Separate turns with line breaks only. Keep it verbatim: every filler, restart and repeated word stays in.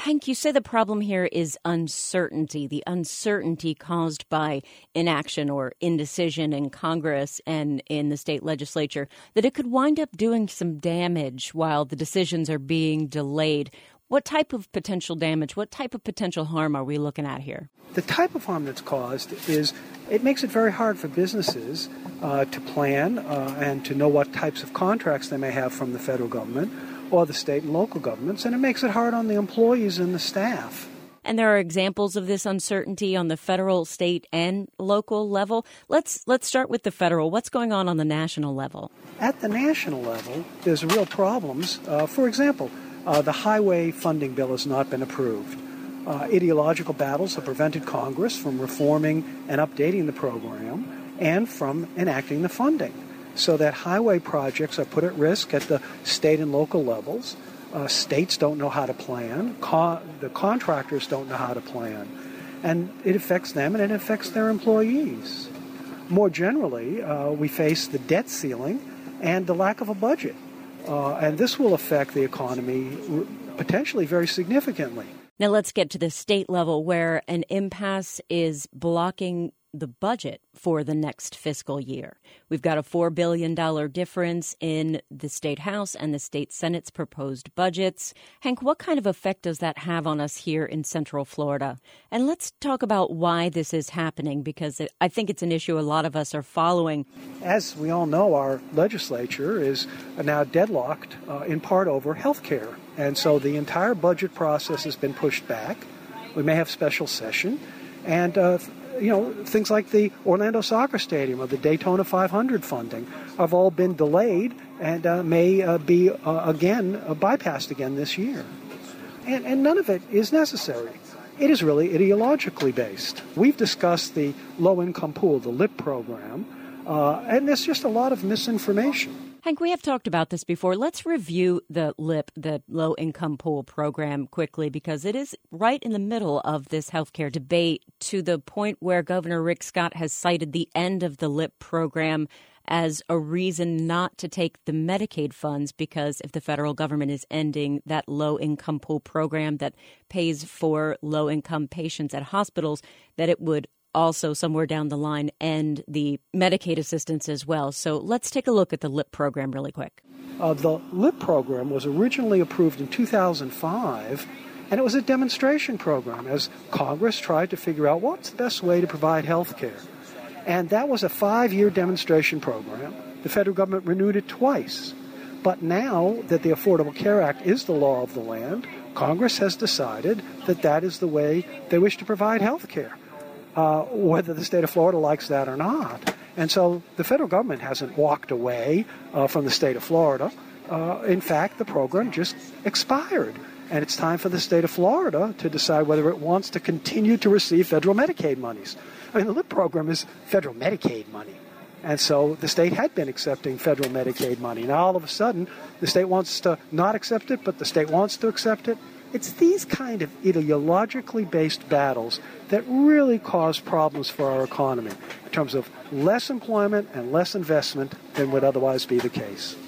Hank, you say the problem here is uncertainty, the uncertainty caused by inaction or indecision in Congress and in the state legislature, that it could wind up doing some damage while the decisions are being delayed. What type of potential damage, what type of potential harm are we looking at here?
The type of harm that's caused is it makes it very hard for businesses uh, to plan uh, and to know what types of contracts they may have from the federal government or the state and local governments, and it makes it hard on the employees and the staff.
And there are examples of this uncertainty on the federal, state, and local level. Let's let's start with the federal. What's going on on the national level?
At the national level, there's real problems. Uh, for example, uh, the highway funding bill has not been approved. Uh, ideological battles have prevented Congress from reforming and updating the program and from enacting the funding, so that highway projects are put at risk at the state and local levels. Uh, states don't know how to plan. Co- the contractors don't know how to plan. And it affects them and it affects their employees. More generally, uh, we face the debt ceiling and the lack of a budget. Uh, and this will affect the economy r- potentially very significantly.
Now let's get to the state level, where an impasse is blocking the budget for the next fiscal year. We've got a four billion dollars difference in the state House and the state Senate's proposed budgets. Hank, what kind of effect does that have on us here in Central Florida? And let's talk about why this is happening, because it, I think it's an issue a lot of us are following.
As we all know, our legislature is now deadlocked uh, in part over health care. And so the entire budget process has been pushed back. We may have special session. And uh, You know, things like the Orlando Soccer Stadium or the Daytona five hundred funding have all been delayed and uh, may uh, be, uh, again, uh, bypassed again this year. And, and none of it is necessary. It is really ideologically based. We've discussed the low-income pool, the LIP program, uh, and there's just a lot of misinformation.
Hank, we have talked about this before. Let's review the LIP, the Low Income Pool program, quickly, because it is right in the middle of this healthcare debate, to the point where Governor Rick Scott has cited the end of the LIP program as a reason not to take the Medicaid funds, because if the federal government is ending that Low Income Pool program that pays for low-income patients at hospitals, that it would also somewhere down the line end the Medicaid assistance as well. So let's take a look at the LIP program really quick.
Uh, the LIP program was originally approved in two thousand five, and it was a demonstration program as Congress tried to figure out what's the best way to provide health care. And that was a five-year demonstration program. The federal government renewed it twice. But now that the Affordable Care Act is the law of the land, Congress has decided that that is the way they wish to provide health care. Uh, whether the state of Florida likes that or not. And so the federal government hasn't walked away uh, from the state of Florida. Uh, in fact, the program just expired. And it's time for the state of Florida to decide whether it wants to continue to receive federal Medicaid monies. I mean, the LIP program is federal Medicaid money. And so the state had been accepting federal Medicaid money. Now, all of a sudden, the state wants to not accept it, but the state wants to accept it. It's these kind of ideologically based battles that really cause problems for our economy in terms of less employment and less investment than would otherwise be the case.